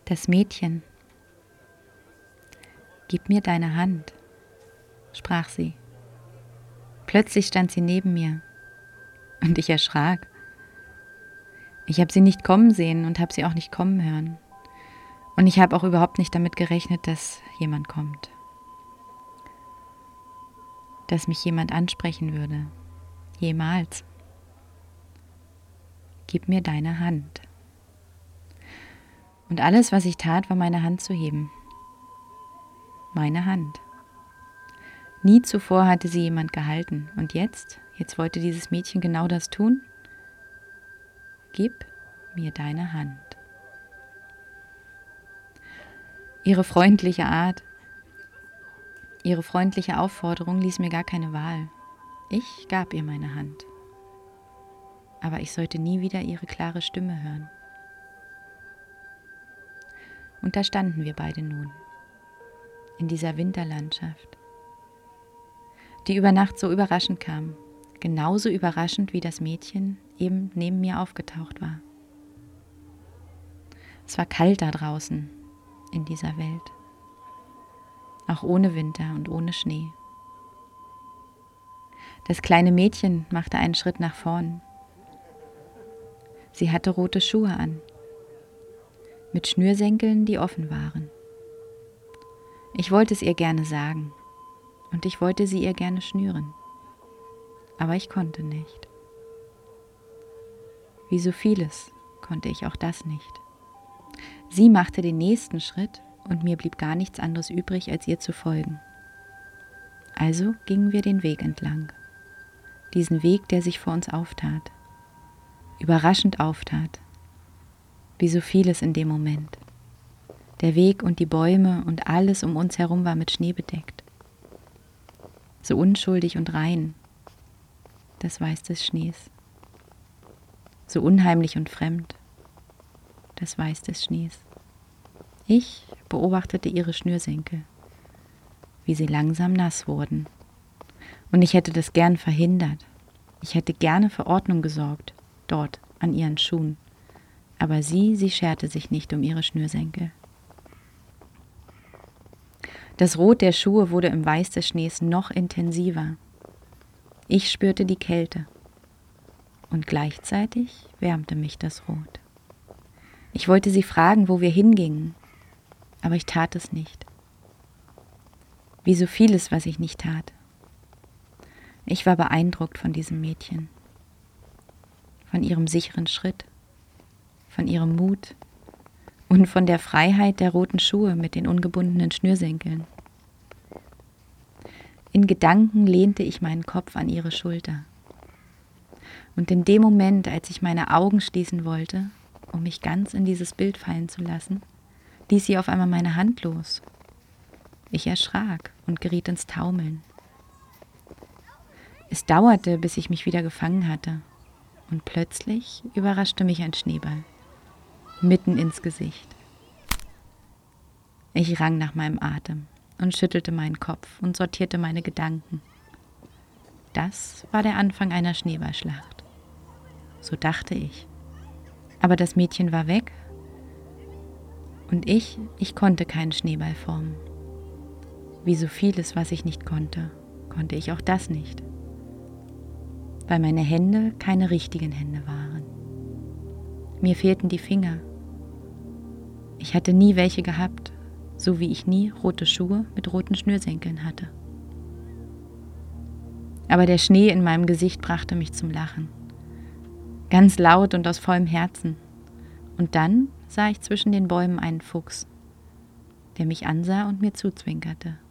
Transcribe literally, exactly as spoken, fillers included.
Das Mädchen. »Gib mir deine Hand«, sprach sie. Plötzlich stand sie neben mir und ich erschrak. Ich habe sie nicht kommen sehen und habe sie auch nicht kommen hören. Und ich habe auch überhaupt nicht damit gerechnet, dass jemand kommt. Dass mich jemand ansprechen würde. Jemals. Gib mir deine Hand. Und alles, was ich tat, war meine Hand zu heben. Meine Hand. Nie zuvor hatte sie jemand gehalten. Und jetzt, jetzt wollte dieses Mädchen genau das tun. Gib mir deine Hand. Ihre freundliche Art, ihre freundliche Aufforderung ließ mir gar keine Wahl. Ich gab ihr meine Hand. Aber ich sollte nie wieder ihre klare Stimme hören. Und da standen wir beide nun, in dieser Winterlandschaft, die über Nacht so überraschend kam, genauso überraschend wie das Mädchen eben neben mir aufgetaucht war. Es war kalt da draußen in dieser Welt, auch ohne Winter und ohne Schnee. Das kleine Mädchen machte einen Schritt nach vorn. Sie hatte rote Schuhe an, mit Schnürsenkeln, die offen waren. Ich wollte es ihr gerne sagen und ich wollte sie ihr gerne schnüren, aber ich konnte nicht. Wie so vieles konnte ich auch das nicht. Sie machte den nächsten Schritt und mir blieb gar nichts anderes übrig, als ihr zu folgen. Also gingen wir den Weg entlang, diesen Weg, der sich vor uns auftat, überraschend auftat, wie so vieles in dem Moment. Der Weg und die Bäume und alles um uns herum war mit Schnee bedeckt. So unschuldig und rein, das Weiß des Schnees. So unheimlich und fremd, das Weiß des Schnees. Ich beobachtete ihre Schnürsenkel, wie sie langsam nass wurden. Und ich hätte das gern verhindert. Ich hätte gerne für Ordnung gesorgt, dort an ihren Schuhen. Aber sie, sie scherte sich nicht um ihre Schnürsenkel. Das Rot der Schuhe wurde im Weiß des Schnees noch intensiver. Ich spürte die Kälte. Und gleichzeitig wärmte mich das Rot. Ich wollte sie fragen, wo wir hingingen, aber ich tat es nicht. Wie so vieles, was ich nicht tat. Ich war beeindruckt von diesem Mädchen, von ihrem sicheren Schritt, von ihrem Mut und von der Freiheit der roten Schuhe mit den ungebundenen Schnürsenkeln. In Gedanken lehnte ich meinen Kopf an ihre Schulter. Und in dem Moment, als ich meine Augen schließen wollte, um mich ganz in dieses Bild fallen zu lassen, ließ sie auf einmal meine Hand los. Ich erschrak und geriet ins Taumeln. Es dauerte, bis ich mich wieder gefangen hatte. Und plötzlich überraschte mich ein Schneeball. Mitten ins Gesicht. Ich rang nach meinem Atem und schüttelte meinen Kopf und sortierte meine Gedanken. Das war der Anfang einer Schneeballschlacht. So dachte ich. Aber das Mädchen war weg und ich, ich konnte keinen Schneeball formen. Wie so vieles, was ich nicht konnte, konnte ich auch das nicht. Weil meine Hände keine richtigen Hände waren. Mir fehlten die Finger. Ich hatte nie welche gehabt, so wie ich nie rote Schuhe mit roten Schnürsenkeln hatte. Aber der Schnee in meinem Gesicht brachte mich zum Lachen. Ganz laut und aus vollem Herzen. Und dann sah ich zwischen den Bäumen einen Fuchs, der mich ansah und mir zuzwinkerte.